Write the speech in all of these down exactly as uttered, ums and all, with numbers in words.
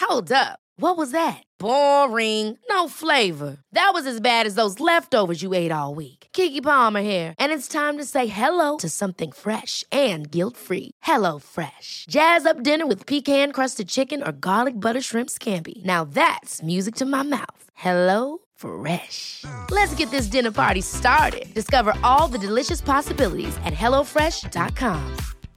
Hold up. What was that? Boring. No flavor. That was as bad as those leftovers you ate all week. Keke Palmer here, and it's time to say hello to something fresh and guilt-free. Hello Fresh. Jazz up dinner with pecan-crusted chicken or garlic butter shrimp scampi. Now that's music to my mouth. Hello Fresh. Let's get this dinner party started. Discover all the delicious possibilities at hello fresh dot com.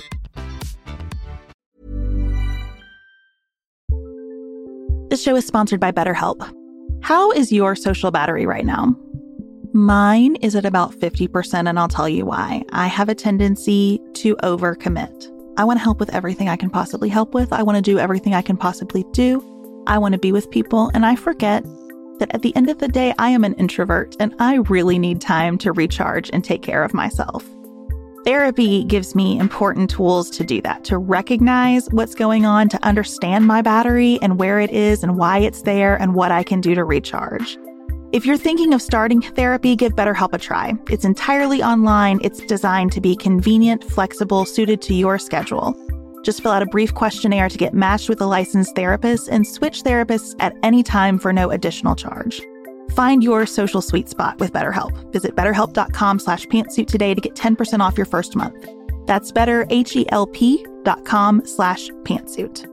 This show is sponsored by BetterHelp. How is your social battery right now? Mine is at about fifty percent, and I'll tell you why. I have a tendency to overcommit. I want to help with everything I can possibly help with. I want to do everything I can possibly do. I want to be with people, and I forget that at the end of the day, I am an introvert, and I really need time to recharge and take care of myself. Therapy gives me important tools to do that, to recognize what's going on, to understand my battery and where it is and why it's there and what I can do to recharge. If you're thinking of starting therapy, give BetterHelp a try. It's entirely online. It's designed to be convenient, flexible, suited to your schedule. Just fill out a brief questionnaire to get matched with a licensed therapist and switch therapists at any time for no additional charge. Find your social sweet spot with BetterHelp. Visit betterhelp.com slash pantsuit today to get ten percent off your first month. That's betterhelp.com slash pantsuit.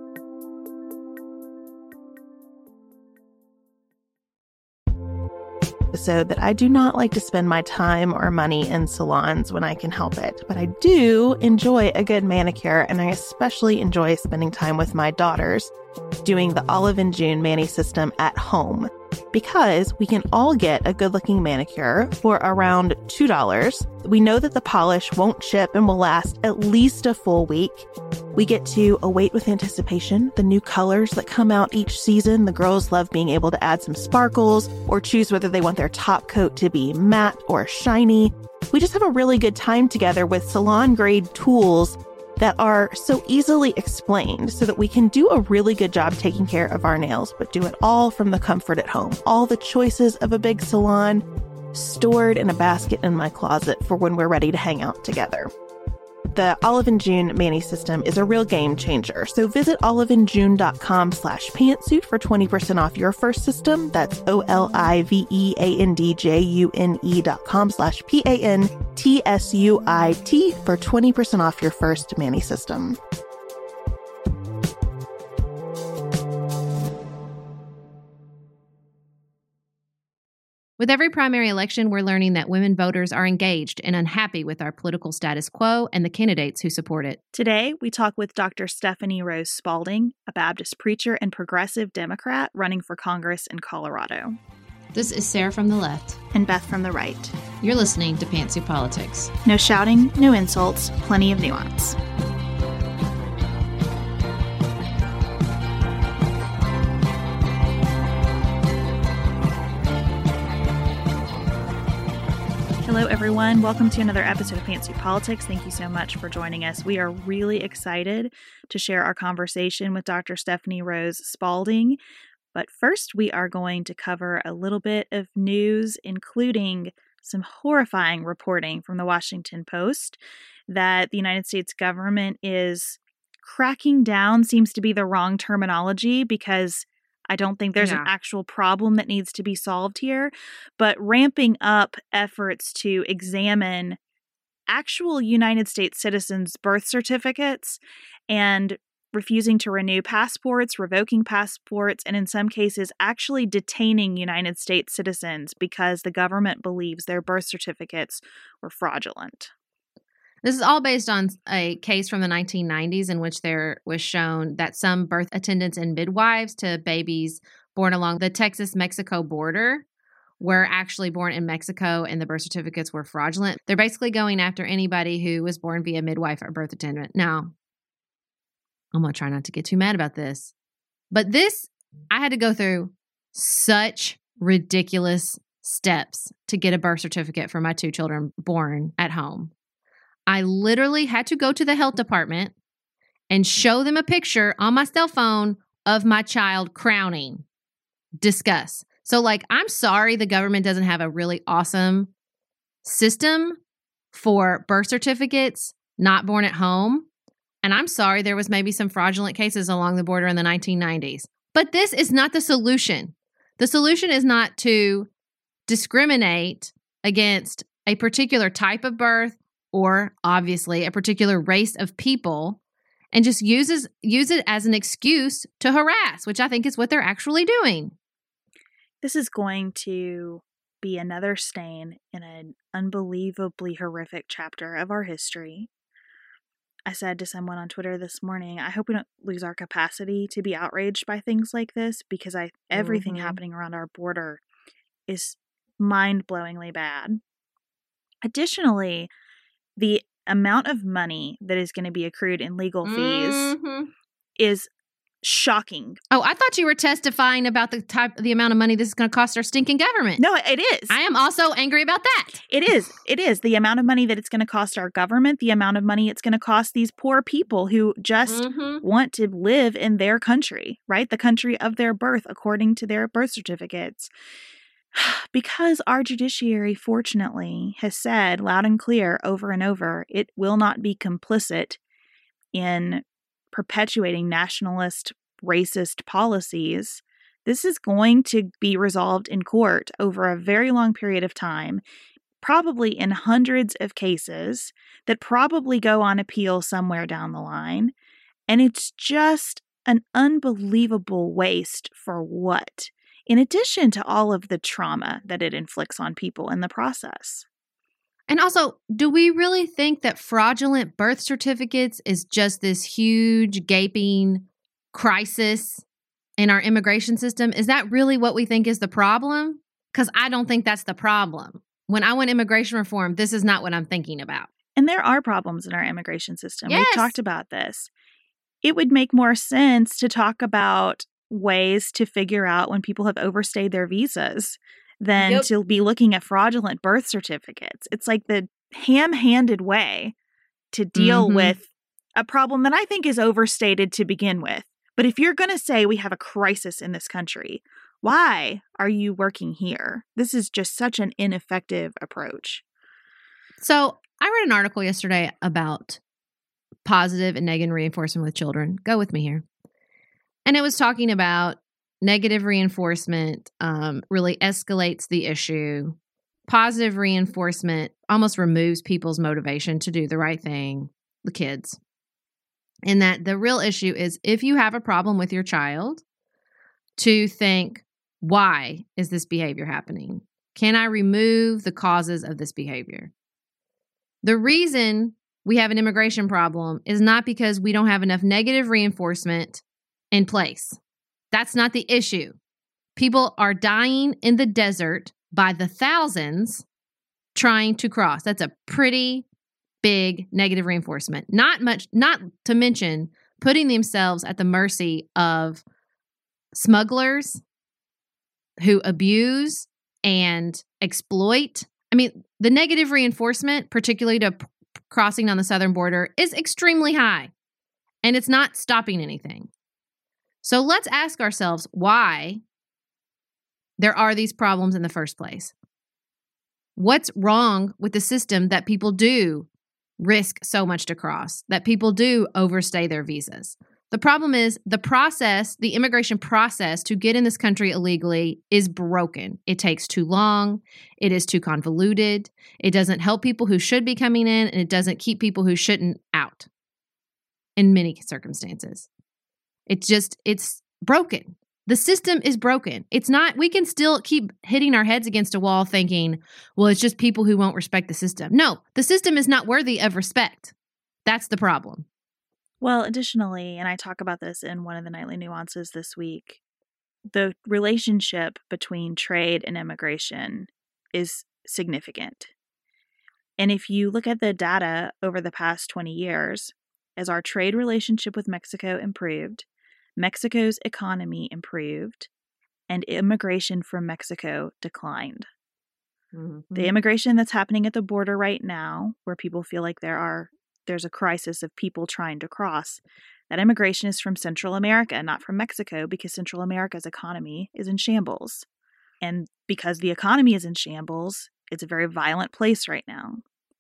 Episode that I do not like to spend my time or money in salons when I can help it, but I do enjoy a good manicure, and I especially enjoy spending time with my daughters doing the Olive and June Mani system at home, because we can all get a good-looking manicure for around two dollars. We know that the polish won't chip and will last at least a full week. We get to await with anticipation the new colors that come out each season. The girls love being able to add some sparkles or choose whether they want their top coat to be matte or shiny. We just have a really good time together with salon-grade tools that are so easily explained so that we can do a really good job taking care of our nails, but do it all from the comfort at home. All the choices of a big salon stored in a basket in my closet for when we're ready to hang out together. The Olive and June Mani system is a real game changer. So visit oliveandjune.com slash pantsuit for twenty percent off your first system. That's O-L-I-V-E-A-N-D-J-U-N-E dot com slash P-A-N-T-S-U-I-T for twenty percent off your first Mani system. With every primary election, we're learning that women voters are engaged and unhappy with our political status quo and the candidates who support it. Today, we talk with Doctor Stephanie Rose Spalding, a Baptist preacher and progressive Democrat running for Congress in Colorado. This is Sarah from the left. And Beth from the right. You're listening to Pantsuit Politics. No shouting, no insults, plenty of nuance. Hello, everyone. Welcome to another episode of Pantsuit Politics. Thank you so much for joining us. We are really excited to share our conversation with Doctor Stephanie Rose Spalding. But first, we are going to cover a little bit of news, including some horrifying reporting from the Washington Post that the United States government is cracking down, seems to be the wrong terminology, because I don't think there's yeah. an actual problem that needs to be solved here, but ramping up efforts to examine actual United States citizens' birth certificates and refusing to renew passports, revoking passports, and in some cases actually detaining United States citizens because the government believes their birth certificates were fraudulent. This is all based on a case from the nineteen nineties in which there was shown that some birth attendants and midwives to babies born along the Texas-Mexico border were actually born in Mexico and the birth certificates were fraudulent. They're basically going after anybody who was born via midwife or birth attendant. Now, I'm going to try not to get too mad about this, but this, I had to go through such ridiculous steps to get a birth certificate for my two children born at home. I literally had to go to the health department and show them a picture on my cell phone of my child crowning. Discuss. So, like, I'm sorry the government doesn't have a really awesome system for birth certificates not born at home. And I'm sorry there was maybe some fraudulent cases along the border in the nineteen nineties. But this is not the solution. The solution is not to discriminate against a particular type of birth or obviously a particular race of people and just uses use it as an excuse to harass, which I think is what they're actually doing. This is going to be another stain in an unbelievably horrific chapter of our history. I said to someone on Twitter this morning, I hope we don't lose our capacity to be outraged by things like this, because I everything mm-hmm. happening around our border is mind-blowingly bad. Additionally, the amount of money that is going to be accrued in legal fees mm-hmm. is shocking. Oh, I thought you were testifying about the type, the amount of money this is going to cost our stinking government. No, it is. I am also angry about that. It is. It is. The amount of money that it's going to cost our government, the amount of money it's going to cost these poor people who just mm-hmm. want to live in their country, right? The country of their birth, according to their birth certificates. Because our judiciary, fortunately, has said loud and clear over and over, it will not be complicit in perpetuating nationalist, racist policies. This is going to be resolved in court over a very long period of time, probably in hundreds of cases that probably go on appeal somewhere down the line. And it's just an unbelievable waste for what? In addition to all of the trauma that it inflicts on people in the process. And also, do we really think that fraudulent birth certificates is just this huge, gaping crisis in our immigration system? Is that really what we think is the problem? Because I don't think that's the problem. When I want immigration reform, this is not what I'm thinking about. And there are problems in our immigration system. Yes. We've talked about this. It would make more sense to talk about ways to figure out when people have overstayed their visas than yep. to be looking at fraudulent birth certificates. It's like the ham-handed way to deal mm-hmm. with a problem that I think is overstated to begin with. But if you're going to say we have a crisis in this country, why are you working here? This is just such an ineffective approach. So I read an article yesterday about positive and negative reinforcement with children. Go with me here. And it was talking about negative reinforcement um, really escalates the issue. Positive reinforcement almost removes people's motivation to do the right thing, the kids. And that the real issue is if you have a problem with your child, to think, why is this behavior happening? Can I remove the causes of this behavior? The reason we have an immigration problem is not because we don't have enough negative reinforcement in place. That's not the issue. People are dying in the desert by the thousands trying to cross. That's a pretty big negative reinforcement. Not much, not to mention putting themselves at the mercy of smugglers who abuse and exploit. I mean, the negative reinforcement, particularly to p- crossing on the southern border, is extremely high, and it's not stopping anything. So let's ask ourselves why there are these problems in the first place. What's wrong with the system that people do risk so much to cross, that people do overstay their visas? The problem is the process, the immigration process to get in this country illegally is broken. It takes too long. It is too convoluted. It doesn't help people who should be coming in, and it doesn't keep people who shouldn't out in many circumstances. It's just, it's broken. The system is broken. It's not, we can still keep hitting our heads against a wall thinking, well, it's just people who won't respect the system. No, the system is not worthy of respect. That's the problem. Well, additionally, and I talk about this in one of the Nightly Nuances this week, the relationship between trade and immigration is significant. And if you look at the data over the past twenty years, as our trade relationship with Mexico improved, Mexico's economy improved, and immigration from Mexico declined. Mm-hmm. The immigration that's happening at the border right now, where people feel like there are there's a crisis of people trying to cross, that immigration is from Central America, not from Mexico, because Central America's economy is in shambles. And because the economy is in shambles, it's a very violent place right now.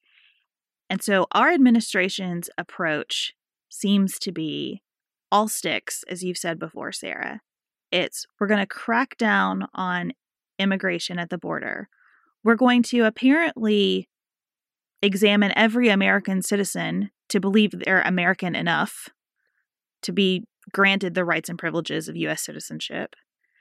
And so our administration's approach seems to be all sticks, as you've said before, Sarah. It's we're going to crack down on immigration at the border. We're going to apparently examine every American citizen to believe they're American enough to be granted the rights and privileges of U S citizenship.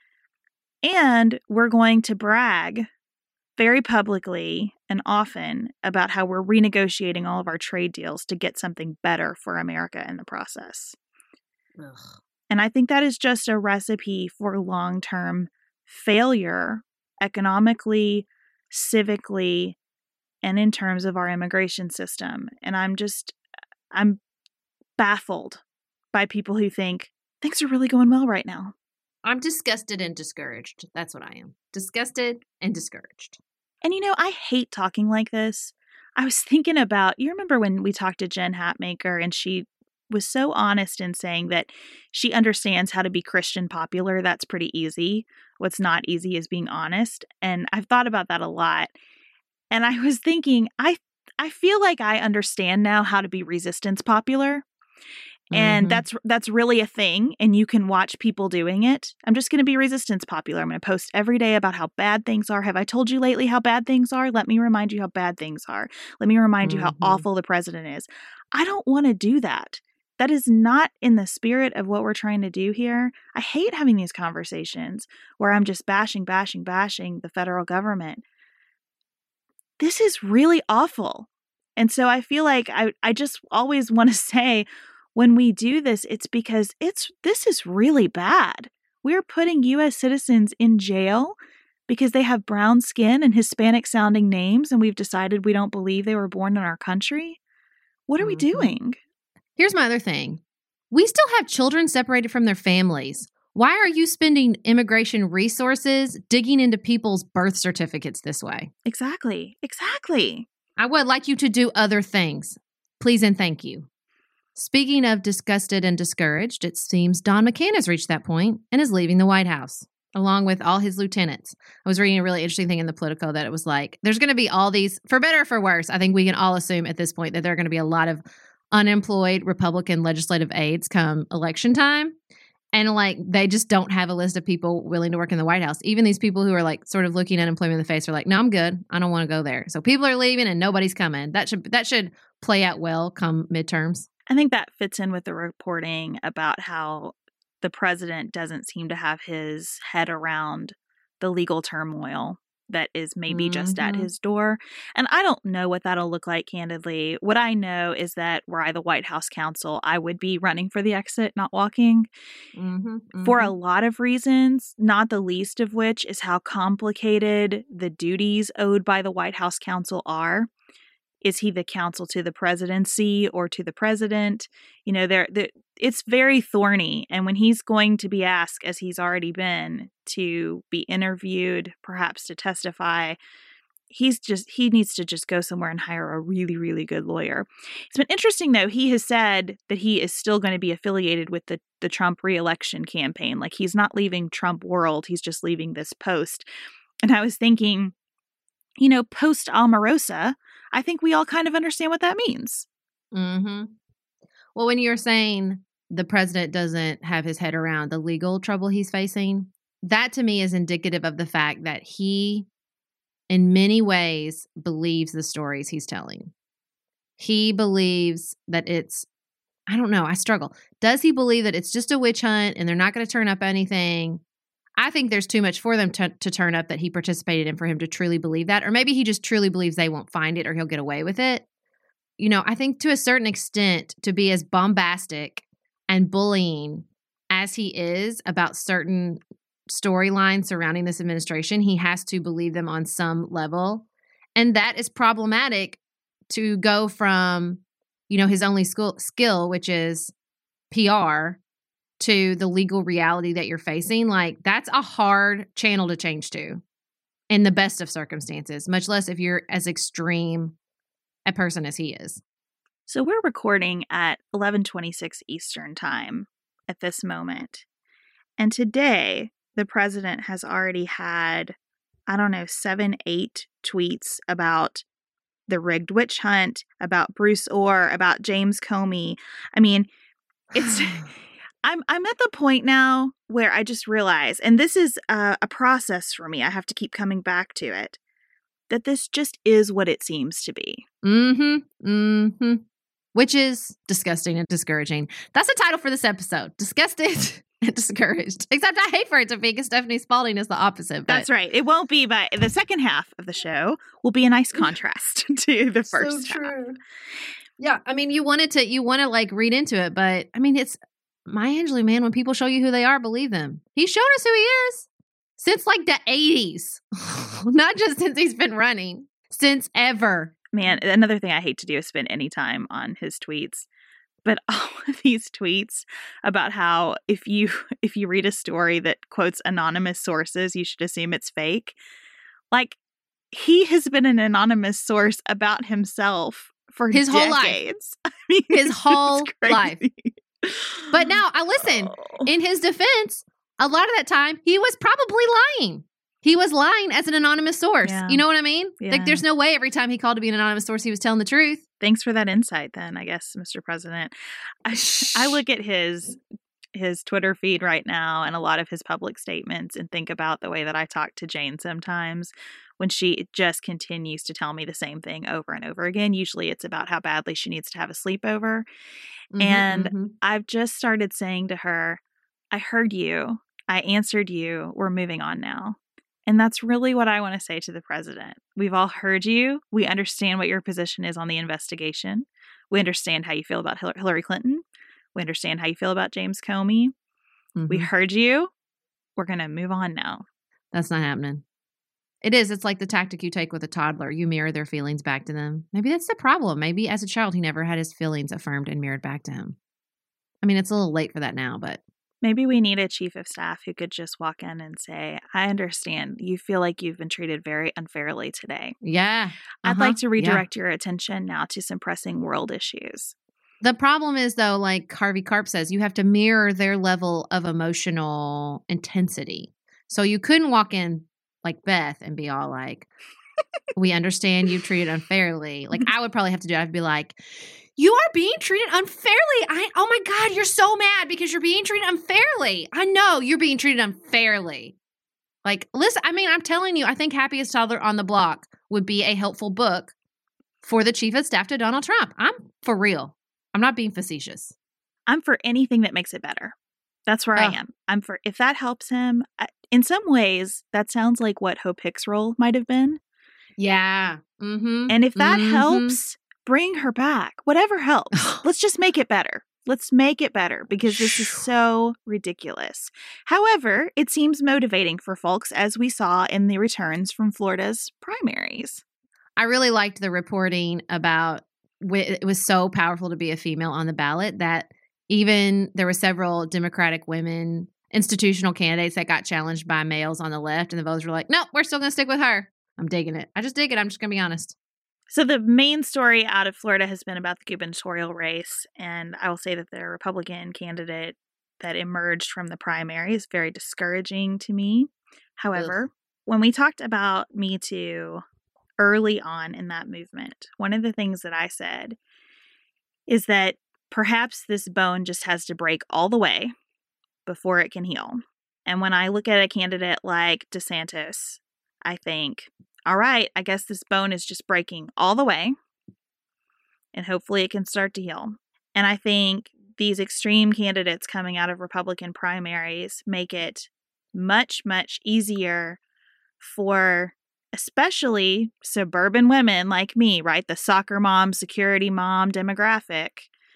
And we're going to brag very publicly and often about how we're renegotiating all of our trade deals to get something better for America in the process. Ugh. And I think that is just a recipe for long-term failure economically, civically, and in terms of our immigration system. And I'm just, I'm baffled by people who think things are really going well right now. I'm disgusted and discouraged. That's what I am. Disgusted and discouraged. And, you know, I hate talking like this. I was thinking about, you remember when we talked to Jen Hatmaker and she was so honest in saying that she understands how to be Christian popular. That's pretty easy. What's not easy is being honest. And I've thought about that a lot. And I was thinking, I I feel like I understand now how to be resistance popular. And mm-hmm. that's that's really a thing, and you can watch people doing it. I'm just going to be resistance popular. I'm going to post every day about how bad things are. Have I told you lately how bad things are? Let me remind you how bad things are. Let me remind mm-hmm. you how awful the president is. I don't want to do that. That is not in the spirit of what we're trying to do here. I hate having these conversations where I'm just bashing, bashing, bashing the federal government. This is really awful. And so I feel like I, I just always want to say, when we do this, it's because it's this is really bad. We're putting U S citizens in jail because they have brown skin and Hispanic-sounding names, and we've decided we don't believe they were born in our country. What are mm-hmm. we doing? Here's my other thing. We still have children separated from their families. Why are you spending immigration resources digging into people's birth certificates this way? Exactly. Exactly. I would like you to do other things. Please and thank you. Speaking of disgusted and discouraged, it seems Don McCann has reached that point and is leaving the White House, along with all his lieutenants. I was reading a really interesting thing in the Politico that it was like, there's going to be all these, for better or for worse, I think we can all assume at this point that there are going to be a lot of unemployed Republican legislative aides come election time. And like, they just don't have a list of people willing to work in the White House. Even these people who are like sort of looking unemployment in the face are like, no, I'm good. I don't want to go there. So people are leaving and nobody's coming. That should, that should play out well come midterms. I think that fits in with the reporting about how the president doesn't seem to have his head around the legal turmoil that is maybe mm-hmm. just at his door. And I don't know what that'll look like, candidly. What I know is that were I the White House counsel, I would be running for the exit, not walking, mm-hmm. Mm-hmm. for a lot of reasons, not the least of which is how complicated the duties owed by the White House counsel are. Is he the counsel to the presidency or to the president? You know, there, it's very thorny. And when he's going to be asked, as he's already been, to be interviewed, perhaps to testify, he's just, he needs to just go somewhere and hire a really, really good lawyer. It's been interesting, though. He has said that he is still going to be affiliated with the, the Trump reelection campaign. Like, he's not leaving Trump world. He's just leaving this post. And I was thinking, you know, post Omarosa, I think we all kind of understand what that means. Mm-hmm. Well, when you're saying the president doesn't have his head around the legal trouble he's facing, that to me is indicative of the fact that he, in many ways, believes the stories he's telling. He believes that it's, I don't know, I struggle. Does he believe that it's just a witch hunt and they're not going to turn up anything? I think there's too much for them to, to turn up that he participated in for him to truly believe that. Or maybe he just truly believes they won't find it or he'll get away with it. You know, I think to a certain extent, to be as bombastic and bullying as he is about certain storylines surrounding this administration, he has to believe them on some level. And that is problematic to go from, you know, his only school, skill, which is P R, to the legal reality that you're facing. Like, that's a hard channel to change to in the best of circumstances, much less if you're as extreme a person as he is. So we're recording at eleven twenty-six Eastern time at this moment. And today, the president has already had, I don't know, seven, eight tweets about the rigged witch hunt, about Bruce Orr, about James Comey. I mean, it's... I'm I'm at the point now where I just realize, and this is a, a process for me, I have to keep coming back to it, that this just is what it seems to be. Mm-hmm. Mm-hmm. Which is disgusting and discouraging. That's the title for this episode. Disgusted and discouraged. Except I hate for it to be because Stephanie Spalding is the opposite. But... That's right. It won't be, but the second half of the show will be a nice contrast to the first so true. half. Yeah. I mean, you wanted to, you want to like read into it, but I mean, it's Maya Angelou, man. When people show you who they are, believe them. He's shown us who he is since like the eighties. Not just since he's been running, since ever. Man, another thing I hate to do is spend any time on his tweets. But all of these tweets about how if you if you read a story that quotes anonymous sources, you should assume it's fake. Like, he has been an anonymous source about himself for his decades. whole life. I mean, his whole life. But now, I listen, Oh. in his defense, a lot of that time, he was probably lying. He was lying as an anonymous source. Yeah. You know what I mean? Yeah. Like, there's no way every time he called to be an anonymous source, he was telling the truth. Thanks for that insight then, I guess, Mister President. I, I look at his his Twitter feed right now and a lot of his public statements and think about the way that I talk to Jane sometimes when she just continues to tell me the same thing over and over again. Usually it's about how badly she needs to have a sleepover. Mm-hmm, and mm-hmm. I've just started saying to her, I heard you. I answered you. We're moving on now. And that's really what I want to say to the president. We've all heard you. We understand what your position is on the investigation. We understand how you feel about Hillary Clinton. We understand how you feel about James Comey. Mm-hmm. We heard you. We're going to move on now. That's not happening. It is. It's like the tactic you take with a toddler. You mirror their feelings back to them. Maybe that's the problem. Maybe as a child, he never had his feelings affirmed and mirrored back to him. I mean, it's a little late for that now, but... Maybe we need a chief of staff who could just walk in and say, I understand. You feel like you've been treated very unfairly today. Yeah. Uh-huh. I'd like to redirect yeah. your attention now to some pressing world issues. The problem is, though, like Harvey Karp says, you have to mirror their level of emotional intensity. So you couldn't walk in like Beth and be all like, we understand you've treated unfairly. Like, I would probably have to do it. I'd be like, you are being treated unfairly. I oh my God, you're so mad because you're being treated unfairly. I know you're being treated unfairly. Like, listen, I mean, I'm telling you, I think Happiest Toddler on the Block would be a helpful book for the chief of staff to Donald Trump. I'm for real. I'm not being facetious. I'm for anything that makes it better. That's where Oh. I am. I'm for, if that helps him, I, in some ways, that sounds like what Hope Hicks' role might have been. Yeah. Mm-hmm. And if that mm-hmm. helps, bring her back. Whatever helps. Let's just make it better. Let's make it better because this is so ridiculous. However, it seems motivating for folks, as we saw in the returns from Florida's primaries. I really liked the reporting about it was so powerful to be a female on the ballot that even there were several Democratic women institutional candidates that got challenged by males on the left, and the voters were like, no, we're still going to stick with her. I'm digging it. I just dig it. I'm just going to be honest. So the main story out of Florida has been about the gubernatorial race, and I will say that the Republican candidate that emerged from the primary is very discouraging to me. However, Ugh. when we talked about Me Too early on in that movement, one of the things that I said is that perhaps this bone just has to break all the way before it can heal. And when I look at a candidate like DeSantis, I think, all right, I guess this bone is just breaking all the way, and hopefully it can start to heal. And I think these extreme candidates coming out of Republican primaries make it much, much easier for especially suburban women like me, right? The soccer mom, security mom demographic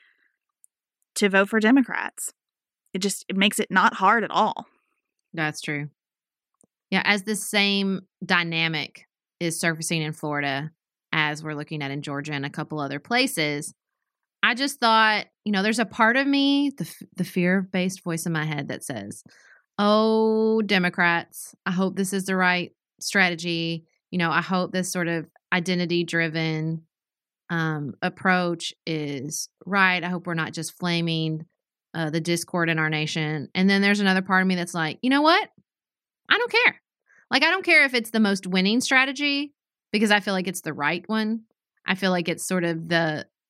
to vote for Democrats. It just it makes it not hard at all. That's true. Yeah, as the same dynamic is surfacing in Florida as we're looking at in Georgia and a couple other places, I just thought, you know, there's a part of me, the the fear-based voice in my head that says, oh, Democrats, I hope this is the right strategy. You know, I hope this sort of identity-driven um, approach is right. I hope we're not just flaming uh, the discord in our nation. And then there's another part of me that's like, you know what? I don't care. Like, I don't care if it's the most winning strategy because I feel like it's the right one. I feel like it's sort of the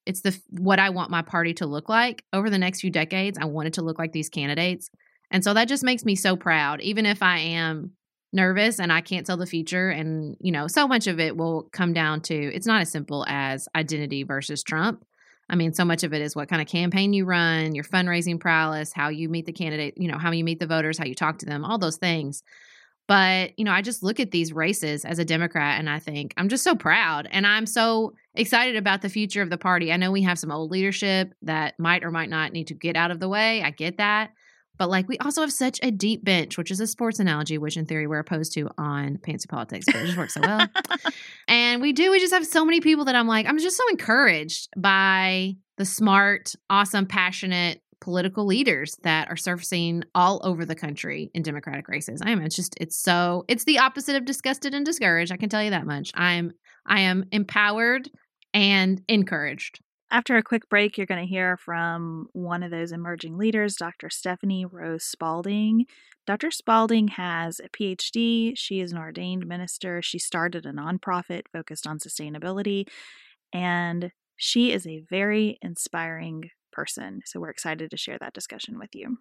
it's the what I want my party to look like over the next few decades. I want it to look like these candidates. And so that just makes me so proud, even if I am nervous and I can't tell the future. And, you know, so much of it will come down to, it's not as simple as identity versus Trump. I mean, so much of it is what kind of campaign you run, your fundraising prowess, how you meet the candidate, you know, how you meet the voters, how you talk to them, all those things. But, you know, I just look at these races as a Democrat and I think I'm just so proud and I'm so excited about the future of the party. I know we have some old leadership that might or might not need to get out of the way. I get that. But like we also have such a deep bench, which is a sports analogy, which in theory we're opposed to on Pantsuit Politics, but it just works so well. And we do, we just have so many people that I'm like, I'm just so encouraged by the smart, awesome, passionate political leaders that are surfacing all over the country in Democratic races. I am, it's just, it's so, it's the opposite of disgusted and discouraged. I can tell you that much. I am, I am empowered and encouraged. After a quick break, you're going to hear from one of those emerging leaders, Doctor Stephanie Rose Spalding. Doctor Spalding has a P H D. She is an ordained minister. She started a nonprofit focused on sustainability, and she is a very inspiring person. So we're excited to share that discussion with you.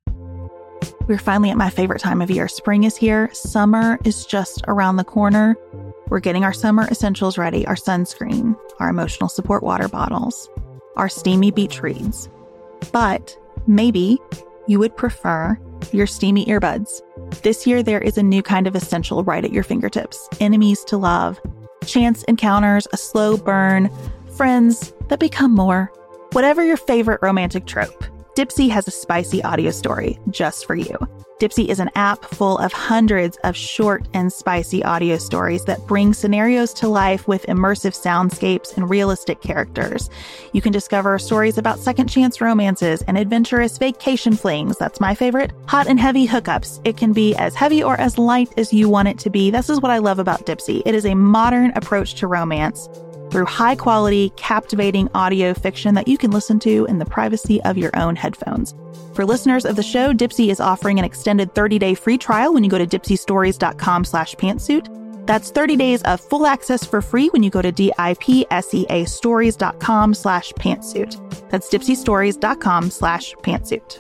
We're finally at my favorite time of year. Spring is here. Summer is just around the corner. We're getting our summer essentials ready, our sunscreen, our emotional support water bottles, our steamy beach reads. But maybe you would prefer your steamy earbuds. This year, there is a new kind of essential right at your fingertips. Enemies to love, chance encounters, a slow burn, friends that become more. Whatever your favorite romantic trope, Dipsea has a spicy audio story just for you. Dipsea is an app full of hundreds of short and spicy audio stories that bring scenarios to life with immersive soundscapes and realistic characters. You can discover stories about second chance romances and adventurous vacation flings. That's my favorite. Hot and heavy hookups. It can be as heavy or as light as you want it to be. This is what I love about Dipsea. It is a modern approach to romance through high-quality, captivating audio fiction that you can listen to in the privacy of your own headphones. For listeners of the show, Dipsea is offering an extended thirty-day free trial when you go to dipseastories.com slash pantsuit. That's thirty days of full access for free when you go to D-I-P-S-E-A stories.com slash pantsuit. That's dipseastories.com slash pantsuit.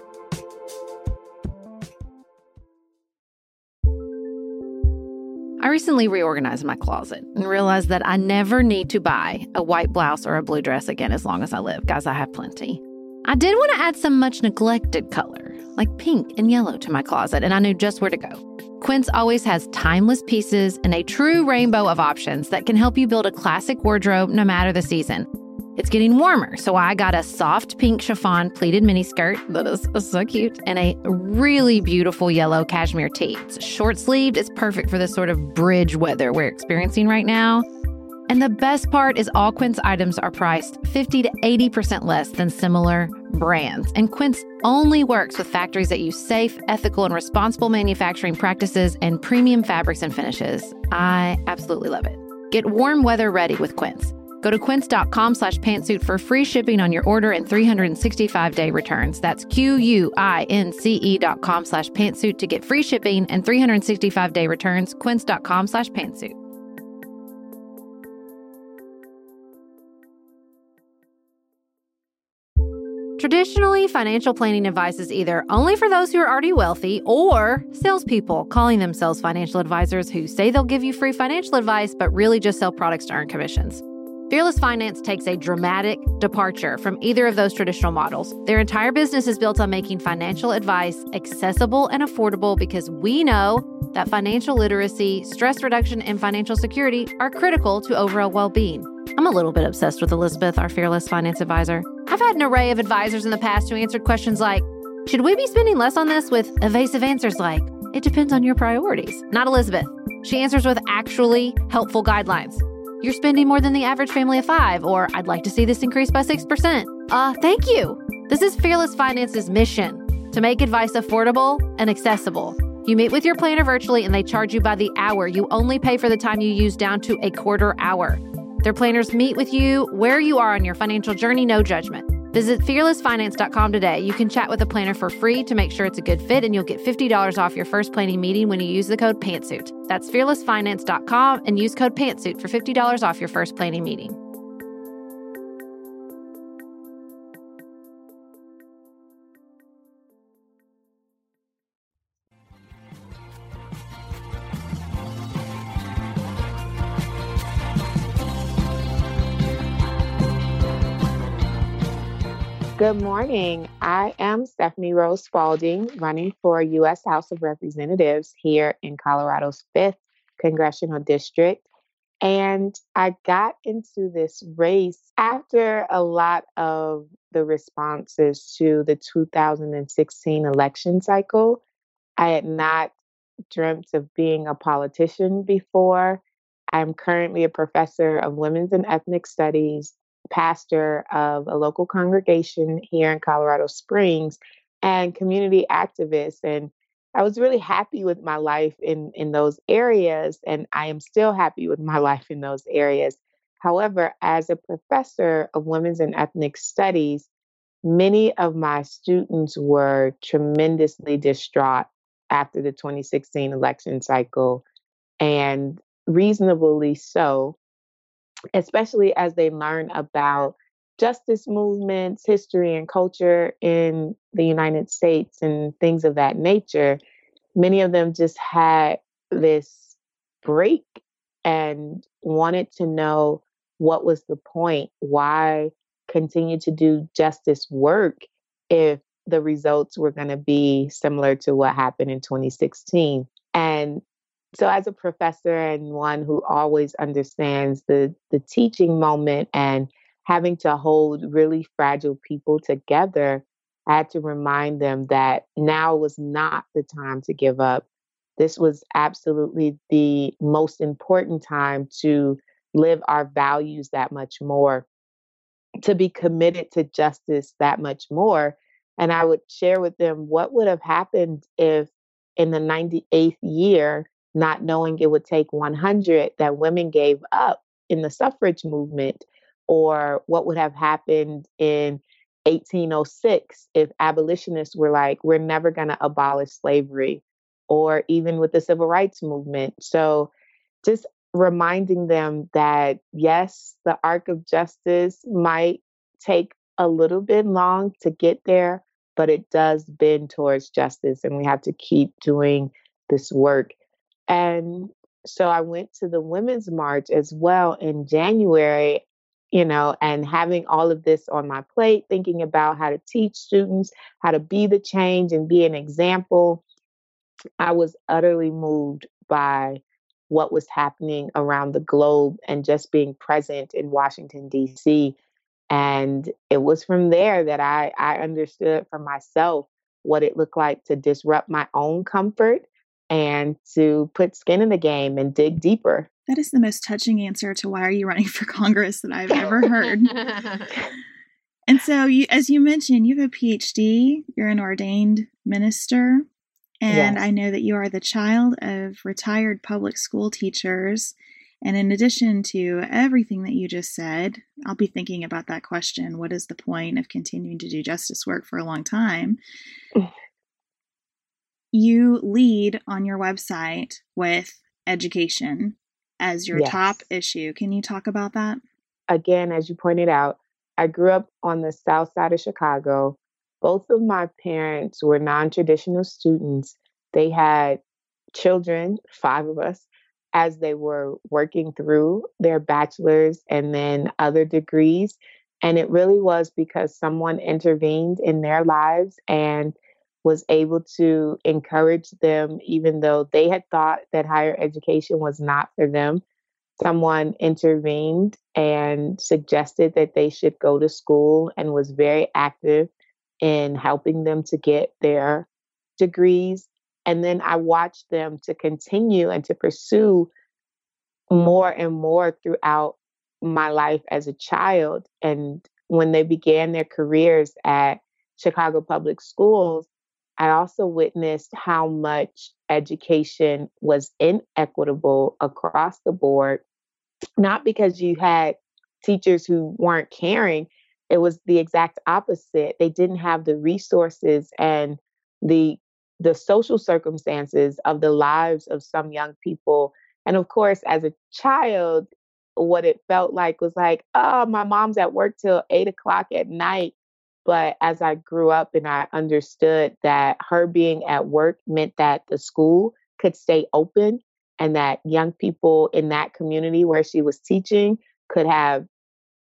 I recently reorganized my closet and realized that I never need to buy a white blouse or a blue dress again as long as I live. Guys, I have plenty. I did want to add some much neglected color, like pink and yellow, to my closet, and I knew just where to go. Quince always has timeless pieces and a true rainbow of options that can help you build a classic wardrobe no matter the season. It's getting warmer, so I got a soft pink chiffon pleated miniskirt that is so cute, and a really beautiful yellow cashmere tee. It's short-sleeved. It's perfect for this sort of bridge weather we're experiencing right now. And the best part is all Quince items are priced fifty to eighty percent less than similar brands. And Quince only works with factories that use safe, ethical, and responsible manufacturing practices and premium fabrics and finishes. I absolutely love it. Get warm weather ready with Quince. Go to quince.com slash pantsuit for free shipping on your order and three hundred sixty-five day returns. That's Q-U-I-N-C-E dot com slash pantsuit to get free shipping and three hundred sixty-five day returns. Quince.com slash pantsuit. Traditionally, financial planning advice is either only for those who are already wealthy or salespeople calling themselves financial advisors who say they'll give you free financial advice but really just sell products to earn commissions. Fearless Finance takes a dramatic departure from either of those traditional models. Their entire business is built on making financial advice accessible and affordable because we know that financial literacy, stress reduction, and financial security are critical to overall well-being. I'm a little bit obsessed with Elizabeth, our Fearless Finance advisor. I've had an array of advisors in the past who answered questions like, should we be spending less on this, with evasive answers like, it depends on your priorities. Not Elizabeth. She answers with actually helpful guidelines. You're spending more than the average family of five, or I'd like to see this increase by six percent. Uh, thank you. This is Fearless Finance's mission, to make advice affordable and accessible. You meet with your planner virtually and they charge you by the hour. You only pay for the time you use down to a quarter hour. Their planners meet with you where you are on your financial journey, no judgment. Visit fearless finance dot com today. You can chat with a planner for free to make sure it's a good fit, and you'll get fifty dollars off your first planning meeting when you use the code PANTSUIT. That's fearless finance dot com and use code PANTSUIT for fifty dollars off your first planning meeting. Good morning. I am Stephanie Rose Spalding, running for U S House of Representatives here in Colorado's fifth Congressional District. And I got into this race after a lot of the responses to the two thousand sixteen election cycle. I had not dreamt of being a politician before. I'm currently a professor of women's and ethnic studies, pastor of a local congregation here in Colorado Springs, and community activist. And I was really happy with my life in, in those areas, and I am still happy with my life in those areas. However, as a professor of women's and ethnic studies, many of my students were tremendously distraught after the twenty sixteen election cycle, and reasonably so, especially as they learn about justice movements, history, and culture in the United States and things of that nature. Many of them just had this break and wanted to know what was the point, why continue to do justice work if the results were going to be similar to what happened in twenty sixteen. And so as a professor and one who always understands the, the teaching moment and having to hold really fragile people together, I had to remind them that now was not the time to give up. This was absolutely the most important time to live our values that much more, to be committed to justice that much more. And I would share with them what would have happened if in the ninety-eighth year, not knowing it would take one hundred, that women gave up in the suffrage movement, or what would have happened in eighteen oh six if abolitionists were like, we're never going to abolish slavery, or even with the civil rights movement. So just reminding them that, yes, the arc of justice might take a little bit long to get there, but it does bend towards justice, and we have to keep doing this work. And so I went to the Women's March as well in January, you know, and having all of this on my plate, thinking about how to teach students, how to be the change and be an example. I was utterly moved by what was happening around the globe and just being present in Washington, D C. And it was from there that I, I understood for myself what it looked like to disrupt my own comfort and to put skin in the game and dig deeper. That is the most touching answer to why are you running for Congress that I've ever heard. And so, you, as you mentioned, you have a P H D, you're an ordained minister, and yes. I know that you are the child of retired public school teachers. And in addition to everything that you just said, I'll be thinking about that question. What is the point of continuing to do justice work for a long time? You lead on your website with education as your yes. top issue. Can you talk about that? Again, as you pointed out, I grew up on the south side of Chicago. Both of my parents were non-traditional students. They had children, five of us, as they were working through their bachelor's and then other degrees. And it really was because someone intervened in their lives and was able to encourage them, even though they had thought that higher education was not for them. Someone intervened and suggested that they should go to school and was very active in helping them to get their degrees. And then I watched them to continue and to pursue more and more throughout my life as a child. And when they began their careers at Chicago Public Schools, I also witnessed how much education was inequitable across the board, not because you had teachers who weren't caring. It was the exact opposite. They didn't have the resources and the the social circumstances of the lives of some young people. And of course, as a child, what it felt like was like, oh, my mom's at work till eight o'clock at night. But as I grew up and I understood that her being at work meant that the school could stay open and that young people in that community where she was teaching could have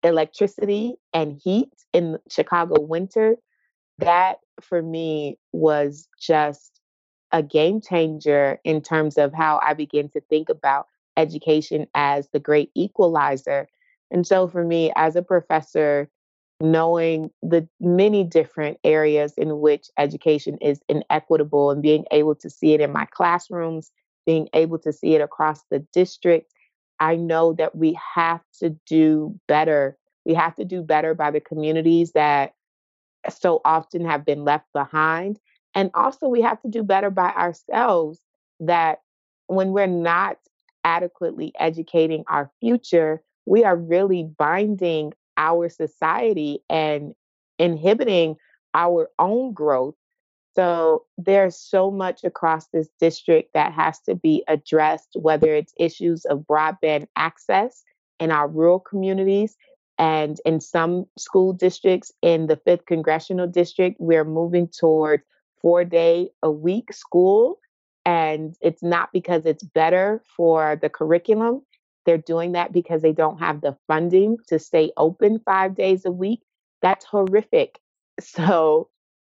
electricity and heat in Chicago winter, that for me was just a game changer in terms of how I begin to think about education as the great equalizer. And so for me, as a professor, knowing the many different areas in which education is inequitable and being able to see it in my classrooms, being able to see it across the district, I know that we have to do better. We have to do better by the communities that so often have been left behind. And also, we have to do better by ourselves, that when we're not adequately educating our future, we are really binding our society and inhibiting our own growth. So there's so much across this district that has to be addressed, whether it's issues of broadband access in our rural communities. And in some school districts in the fifth Congressional District, we're moving toward four day a week school. And it's not because it's better for the curriculum. They're doing that because they don't have the funding to stay open five days a week. That's horrific. So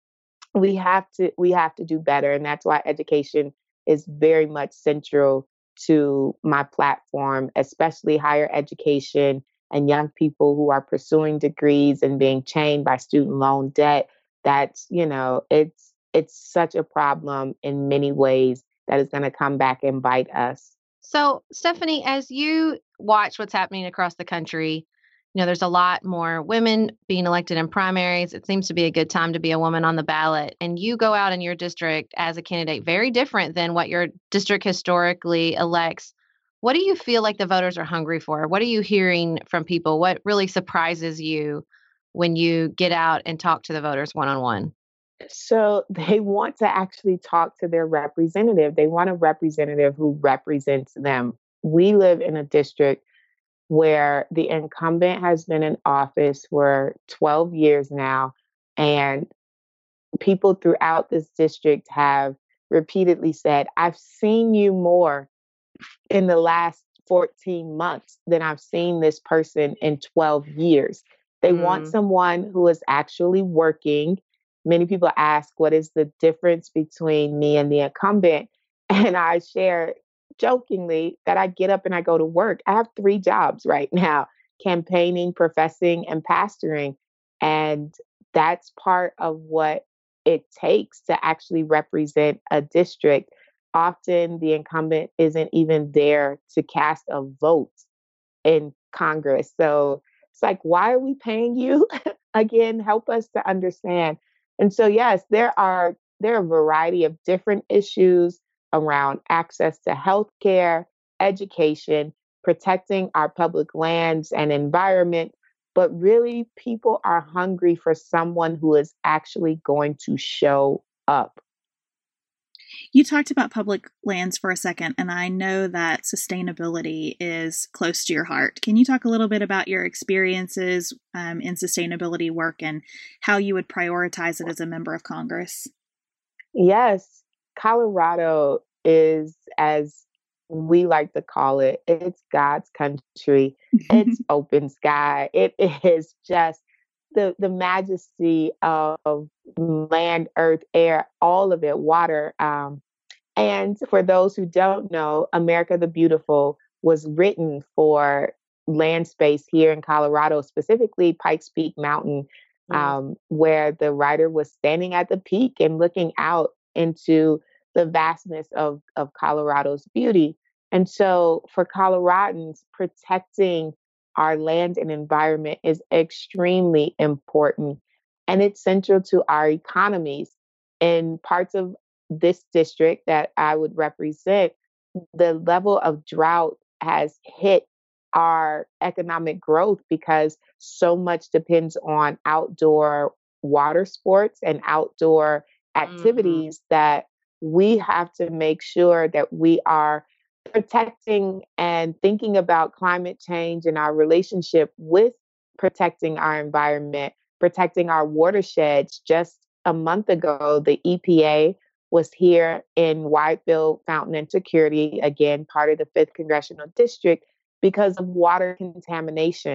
we have to we have to do better, and that's why education is very much central to my platform, especially higher education and young people who are pursuing degrees and being chained by student loan debt. That's, you know, it's it's such a problem in many ways that is going to come back and bite us. So, Stephanie, as you watch what's happening across the country, you know, there's a lot more women being elected in primaries. It seems to be a good time to be a woman on the ballot. And you go out in your district as a candidate, very different than what your district historically elects. What do you feel like the voters are hungry for? What are you hearing from people? What really surprises you when you get out and talk to the voters one-on-one? So they want to actually talk to their representative. They want a representative who represents them. We live in a district where the incumbent has been in office for twelve years now, and people throughout this district have repeatedly said, I've seen you more in the last fourteen months than I've seen this person in twelve years. They mm. want someone who is actually working. Many people ask, what is the difference between me and the incumbent? And I share jokingly that I get up and I go to work. I have three jobs right now: campaigning, professing, and pastoring. And that's part of what it takes to actually represent a district. Often the incumbent isn't even there to cast a vote in Congress. So it's like, why are we paying you? Again, help us to understand. And so, yes, there are there are a variety of different issues around access to healthcare, education, protecting our public lands and environment. But really, people are hungry for someone who is actually going to show up. You talked about public lands for a second, and I know that sustainability is close to your heart. Can you talk a little bit about your experiences um, in sustainability work and how you would prioritize it as a member of Congress? Yes, Colorado is, as we like to call it, it's God's country. It's open sky. It is just the the majesty of land, earth, air, all of it, water. Um, and for those who don't know, America the Beautiful was written for land space here in Colorado, specifically Pikes Peak Mountain, mm. um, where the writer was standing at the peak and looking out into the vastness of, of Colorado's beauty. And so for Coloradans, protecting our land and environment is extremely important, and it's central to our economies. In parts of this district that I would represent, the level of drought has hit our economic growth because so much depends on outdoor water sports and outdoor activities mm-hmm. that we have to make sure that we are protecting and thinking about climate change and our relationship with protecting our environment, protecting our watersheds. Just a month ago, the E P A was here in Whiteville, Fountain, and Security, again, part of the fifth Congressional District, because of water contamination.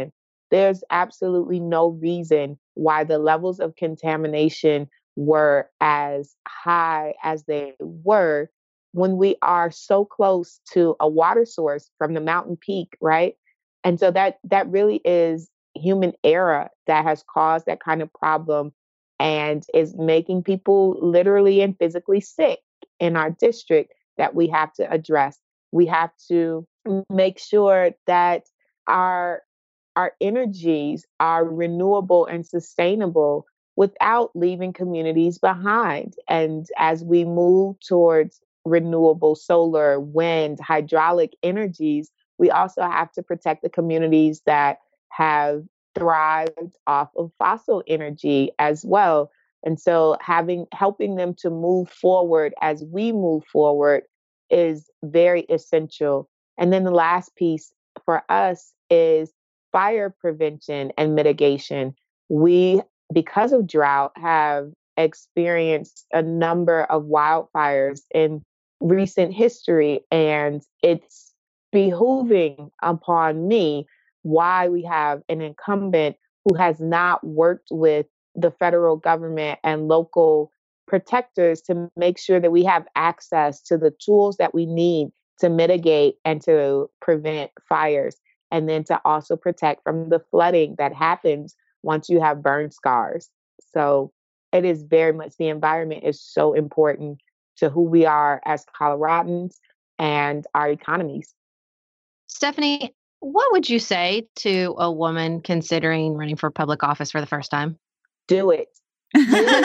there's absolutely no reason why the levels of contamination were as high as they were when we are so close to a water source from the mountain peak, right? And so that that really is human error that has caused that kind of problem and is making people literally and physically sick in our district that we have to address. We have to make sure that our our energies are renewable and sustainable without leaving communities behind. And as we move towards renewable solar, wind, hydraulic energies, we also have to protect the communities that have thrived off of fossil energy as well. And so having helping them to move forward as we move forward is very essential. And then the last piece for us is fire prevention and mitigation. We, because of drought, have experienced a number of wildfires in recent history, and it's behooving upon me why we have an incumbent who has not worked with the federal government and local protectors to make sure that we have access to the tools that we need to mitigate and to prevent fires, and then to also protect from the flooding that happens once you have burn scars. So it is very much, the environment is so important to who we are as Coloradans and our economies. Stephanie, what would you say to a woman considering running for public office for the first time? Do it. Do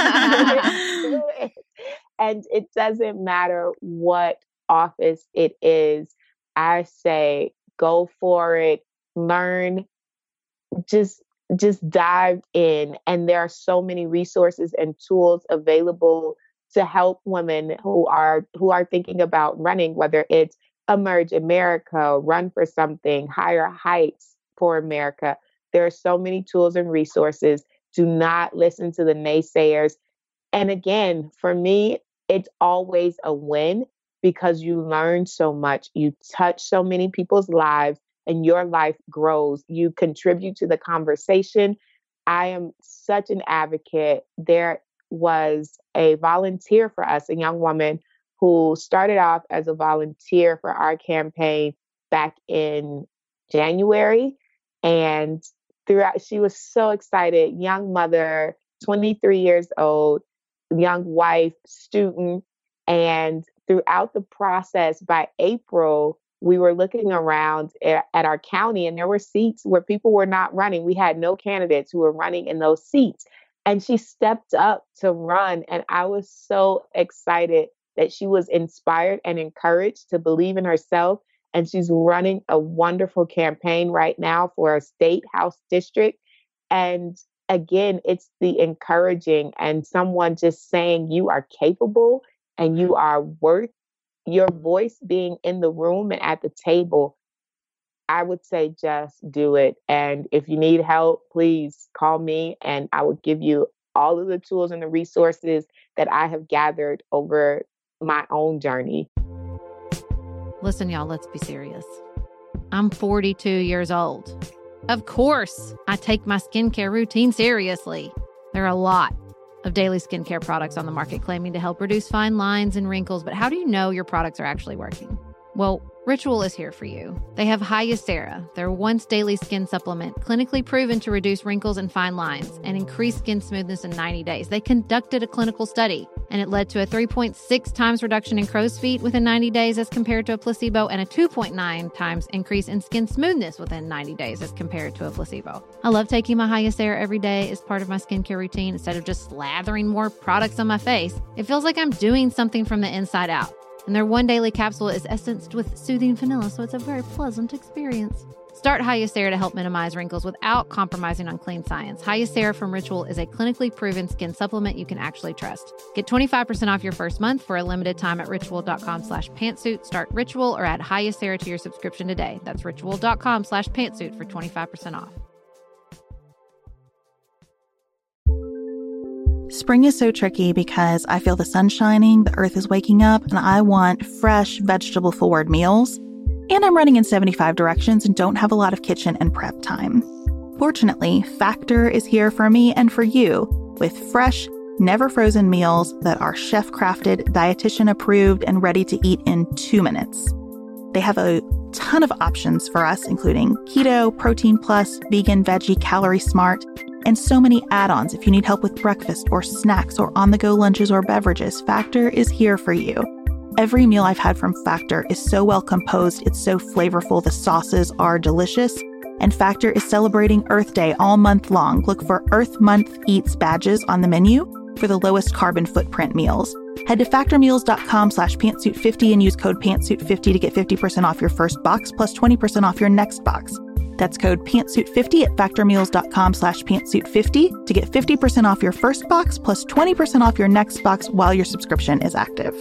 it. Do it. And it doesn't matter what office it is. I say, go for it, learn, just just dive in. And there are so many resources and tools available to help women who are who are thinking about running, whether it's Emerge America, Run for Something, Higher Heights for America. There are so many tools and resources. Do not listen to the naysayers. And again, for me, it's always a win because you learn so much. You touch so many people's lives and your life grows. You contribute to the conversation. I am such an advocate. There was a volunteer for us, a young woman who started off as a volunteer for our campaign back in January. And throughout, she was so excited, young mother, twenty-three years old, young wife, student. And throughout the process, by April, we were looking around at, at our county and there were seats where people were not running. We had no candidates who were running in those seats. And she stepped up to run. And I was so excited that she was inspired and encouraged to believe in herself. And she's running a wonderful campaign right now for a state house district. And again, it's the encouraging and someone just saying you are capable and you are worth your voice being in the room and at the table. I would say just do it. And if you need help, please call me and I will give you all of the tools and the resources that I have gathered over my own journey. Listen, y'all, let's be serious. I'm forty-two years old. Of course, I take my skincare routine seriously. There are a lot of daily skincare products on the market claiming to help reduce fine lines and wrinkles, but how do you know your products are actually working? Well, Ritual is here for you. They have Hyacera, their once daily skin supplement, clinically proven to reduce wrinkles and fine lines and increase skin smoothness in ninety days. They conducted a clinical study, and it led to a three point six times reduction in crow's feet within ninety days as compared to a placebo, and a two point nine times increase in skin smoothness within ninety days as compared to a placebo. I love taking my Hyacera every day as part of my skincare routine instead of just slathering more products on my face. It feels like I'm doing something from the inside out. And their one daily capsule is essenced with soothing vanilla, so it's a very pleasant experience. Start Hyacera to help minimize wrinkles without compromising on clean science. Hyacera from Ritual is a clinically proven skin supplement you can actually trust. Get twenty-five percent off your first month for a limited time at ritual.com slash pantsuit. Start Ritual or add Hyacera to your subscription today. That's ritual.com slash pantsuit for twenty-five percent off. Spring is so tricky because I feel the sun shining, the earth is waking up, and I want fresh, vegetable-forward meals. And I'm running in seventy-five directions and don't have a lot of kitchen and prep time. Fortunately, Factor is here for me and for you with fresh, never frozen meals that are chef-crafted, dietitian-approved, and ready to eat in two minutes. They have a ton of options for us, including keto, protein plus, vegan, veggie, calorie smart, and so many add-ons if you need help with breakfast or snacks or on-the-go lunches or beverages. Factor is here for you. Every meal I've had from Factor is so well composed, it's so flavorful, the sauces are delicious, and Factor is celebrating Earth Day all month long. Look for Earth Month Eats badges on the menu for the lowest carbon footprint meals. Head to factormeals.com slash pantsuit50 and use code pantsuit fifty to get fifty percent off your first box plus twenty percent off your next box. That's code pantsuit fifty at factormeals.com slash pantsuit50 to get fifty percent off your first box plus twenty percent off your next box while your subscription is active.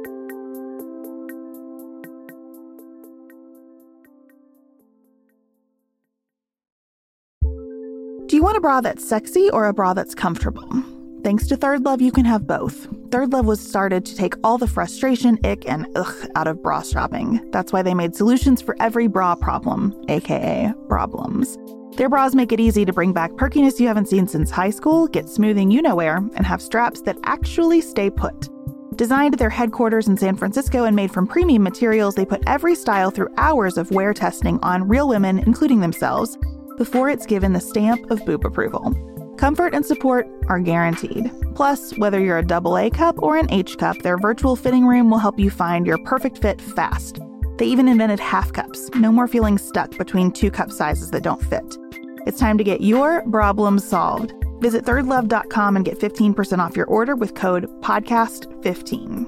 Do you want a bra that's sexy or a bra that's comfortable? Thanks to Third Love, you can have both. Third Love was started to take all the frustration, ick, and ugh out of bra shopping. That's why they made solutions for every bra problem, aka problems. Their bras make it easy to bring back perkiness you haven't seen since high school, get smoothing you-know-where, and have straps that actually stay put. Designed at their headquarters in San Francisco and made from premium materials, they put every style through hours of wear testing on real women, including themselves, before it's given the stamp of boob approval. Comfort and support are guaranteed. Plus, whether you're a double A cup or an H cup, their virtual fitting room will help you find your perfect fit fast. They even invented half cups. No more feeling stuck between two cup sizes that don't fit. It's time to get your problem solved. Visit third love dot com and get fifteen percent off your order with code podcast fifteen.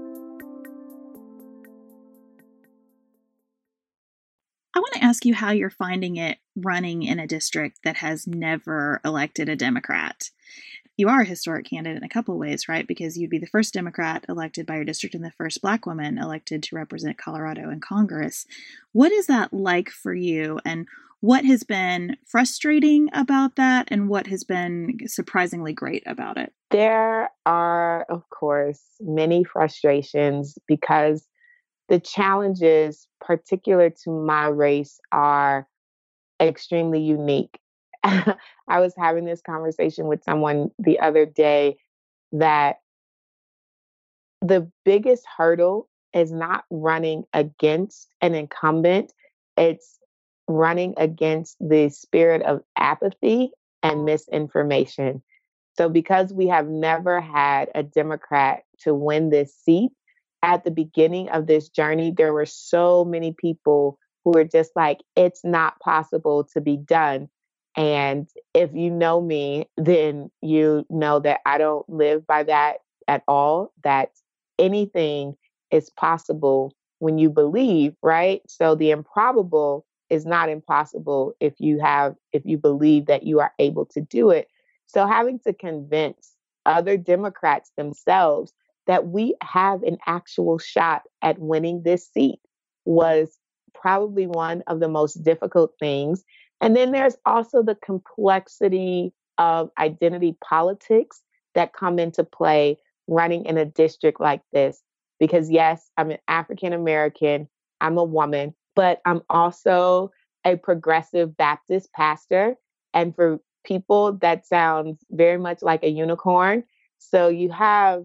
I want to ask you how you're finding it running in a district that has never elected a Democrat. You are a historic candidate in a couple of ways, right? Because you'd be the first Democrat elected by your district and the first Black woman elected to represent Colorado in Congress. What is that like for you? And what has been frustrating about that? And what has been surprisingly great about it? There are, of course, many frustrations because the challenges particular to my race are extremely unique. I was having this conversation with someone the other day that the biggest hurdle is not running against an incumbent. It's running against the spirit of apathy and misinformation. So because we have never had a Democrat to win this seat, at the beginning of this journey, there were so many people who were just like, it's not possible to be done. And if you know me, then you know that I don't live by that at all, that anything is possible when you believe, right? So the improbable is not impossible if you have, if you believe that you are able to do it. So having to convince other Democrats themselves that we have an actual shot at winning this seat was probably one of the most difficult things. And then there's also the complexity of identity politics that come into play running in a district like this. Because yes, I'm an African American, I'm a woman, but I'm also a progressive Baptist pastor. And for people, that sounds very much like a unicorn. So you have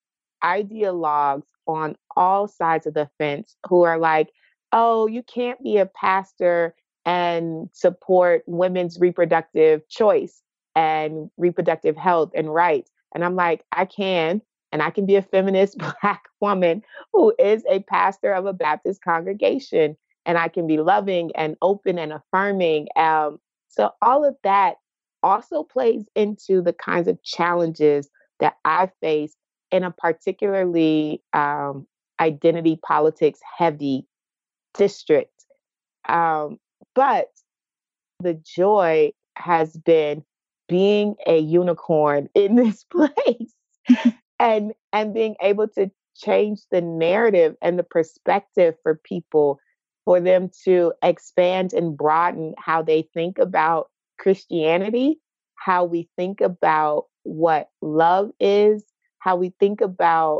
ideologues on all sides of the fence who are like, oh, you can't be a pastor and support women's reproductive choice and reproductive health and rights. And I'm like, I can, and I can be a feminist Black woman who is a pastor of a Baptist congregation, and I can be loving and open and affirming. Um, so all of that also plays into the kinds of challenges that I face in a particularly um, identity politics heavy district. Um, but the joy has been being a unicorn in this place and, and being able to change the narrative and the perspective for people, for them to expand and broaden how they think about Christianity, how we think about what love is, how we think about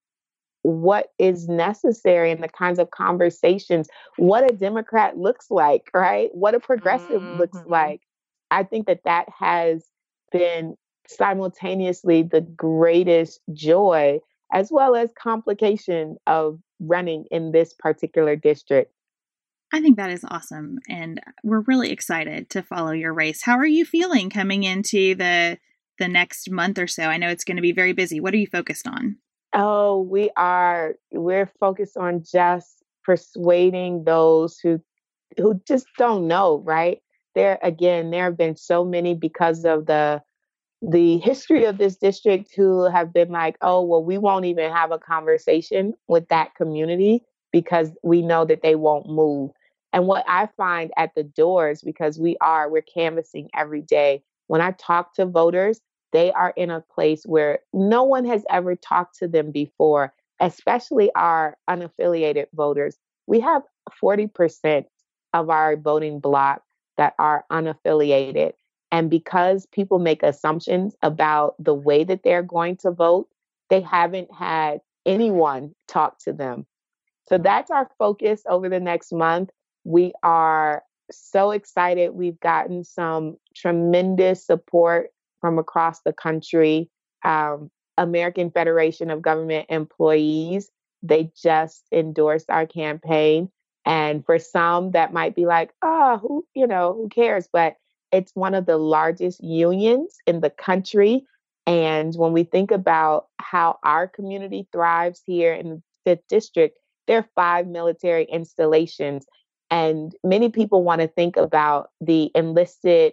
what is necessary and the kinds of conversations, what a Democrat looks like, right? What a progressive mm-hmm. looks like. I think that that has been simultaneously the greatest joy as well as complication of running in this particular district. I think that is awesome. And we're really excited to follow your race. How are you feeling coming into the the next month or so? I know it's going to be very busy. What are you focused on? Oh, we are we're focused on just persuading those who who just don't know, right? There again, there have been so many because of the the history of this district who have been like, oh, well, we won't even have a conversation with that community because we know that they won't move. And what I find at the doors, because we are, we're canvassing every day. When I talk to voters, they are in a place where no one has ever talked to them before, especially our unaffiliated voters. We have forty percent of our voting bloc that are unaffiliated. And because people make assumptions about the way that they're going to vote, they haven't had anyone talk to them. So that's our focus over the next month. We are so excited. We've gotten some tremendous support from across the country. Um, American Federation of Government Employees, they just endorsed our campaign. And for some, that might be like, oh, who, you know, who cares? But it's one of the largest unions in the country. And when we think about how our community thrives here in the fifth District, there are five military installations. And many people want to think about the enlisted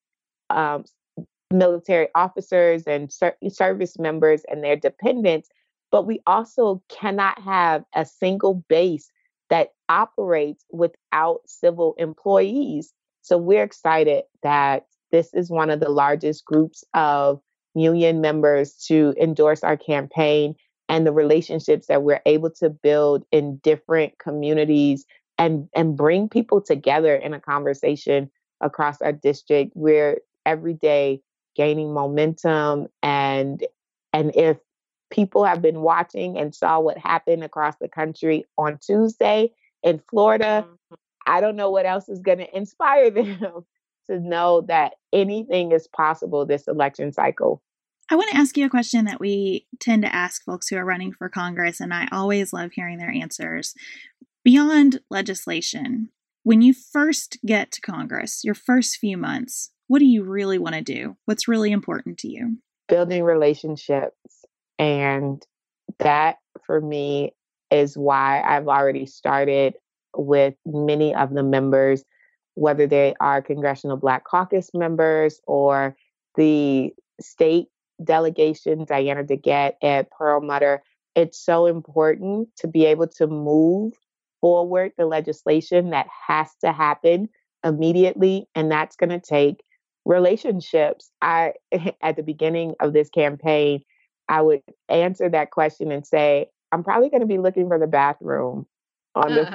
um, military officers and ser- service members and their dependents. But we also cannot have a single base that operates without civil employees. So we're excited that this is one of the largest groups of union members to endorse our campaign, and the relationships that we're able to build in different communities and, and bring people together in a conversation across our district. We're every day gaining momentum. And, and if people have been watching and saw what happened across the country on Tuesday in Florida, I don't know what else is going to inspire them to know that anything is possible this election cycle. I want to ask you a question that we tend to ask folks who are running for Congress, and I always love hearing their answers. Beyond legislation, when you first get to Congress, your first few months, what do you really want to do? What's really important to you? Building relationships. And that, for me, is why I've already started with many of the members, whether they are Congressional Black Caucus members or the state delegation, Diana DeGette, Ed Perlmutter. It's so important to be able to move forward the legislation that has to happen immediately, and that's going to take relationships. I, at the beginning of this campaign, I would answer that question and say, I'm probably going to be looking for the bathroom on uh. the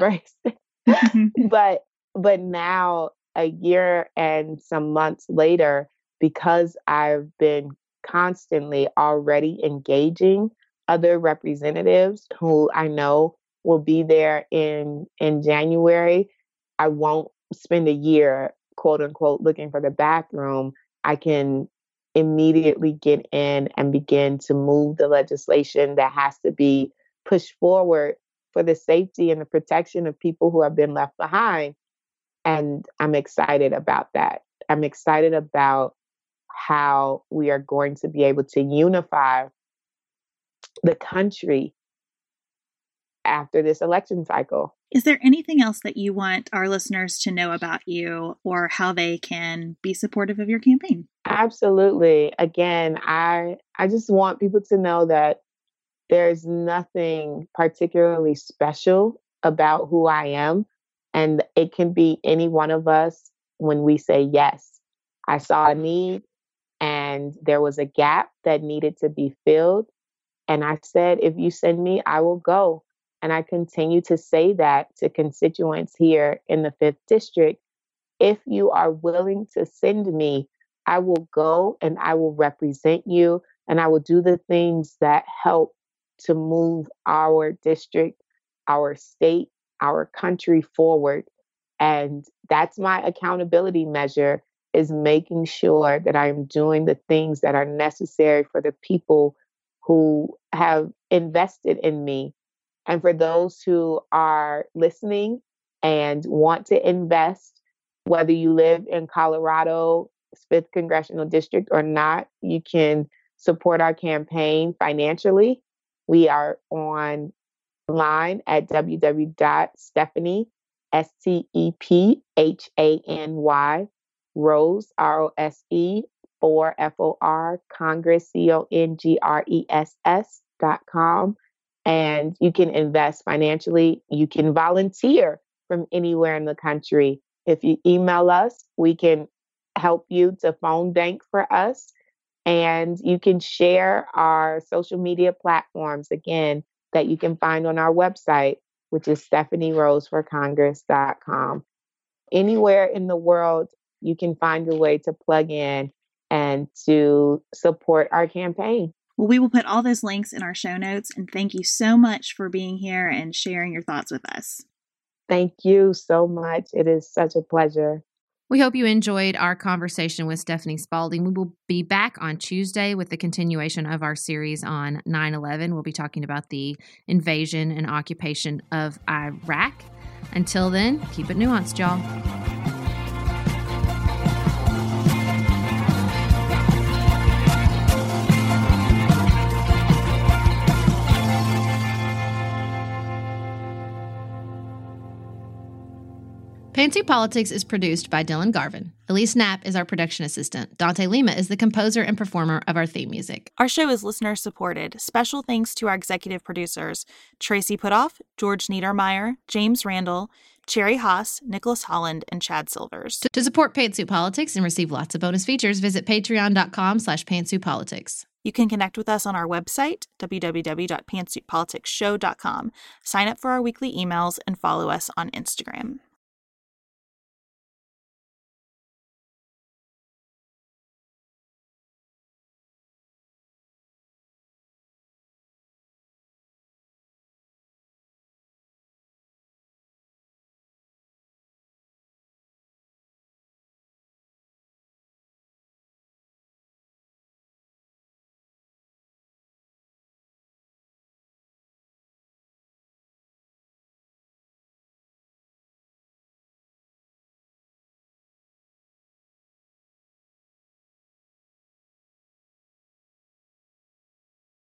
first. but but now, a year and some months later, because I've been constantly already engaging other representatives who I know will be there in in January, I won't spend a year, quote unquote, looking for the bathroom. I can immediately get in and begin to move the legislation that has to be pushed forward for the safety and the protection of people who have been left behind. And I'm excited about that. I'm excited about how we are going to be able to unify the country after this election cycle. Is there anything else that you want our listeners to know about you or how they can be supportive of your campaign? Absolutely. Again, I I just want people to know that there's nothing particularly special about who I am, and it can be any one of us when we say yes. I saw a need and there was a gap that needed to be filled, and I said, if you send me, I will go. And I continue to say that to constituents here in the fifth District. If you are willing to send me, I will go and I will represent you, and I will do the things that help to move our district, our state, our country forward. And that's my accountability measure. is making sure that I am doing the things that are necessary for the people who have invested in me. And for those who are listening and want to invest, whether you live in Colorado's fifth Congressional District or not, you can support our campaign financially. We are online at w w w dot stephanie, S T E P H A N Y, Rose, R O S E, for F O R, Congress, C O N G R E S S dot com. And you can invest financially. You can volunteer from anywhere in the country. If you email us, we can help you to phone bank for us. And you can share our social media platforms, again, that you can find on our website, which is stephanie rose for congress dot com. Anywhere in the world, you can find a way to plug in and to support our campaign. Well, we will put all those links in our show notes, and thank you so much for being here and sharing your thoughts with us. Thank you so much. It is such a pleasure. We hope you enjoyed our conversation with Stephanie Spaulding. We will be back on Tuesday with the continuation of our series on nine eleven. We'll be talking about the invasion and occupation of Iraq. Until then, keep it nuanced, y'all. Pantsuit Politics is produced by Dylan Garvin. Elise Knapp is our production assistant. Dante Lima is the composer and performer of our theme music. Our show is listener supported. Special thanks to our executive producers, Tracy Putoff, George Niedermeyer, James Randall, Cherry Haas, Nicholas Holland, and Chad Silvers. To support Pantsuit Politics and receive lots of bonus features, visit patreon.com slash pantsuitpolitics. You can connect with us on our website, w w w dot pantsuit politics show dot com. Sign up for our weekly emails and follow us on Instagram.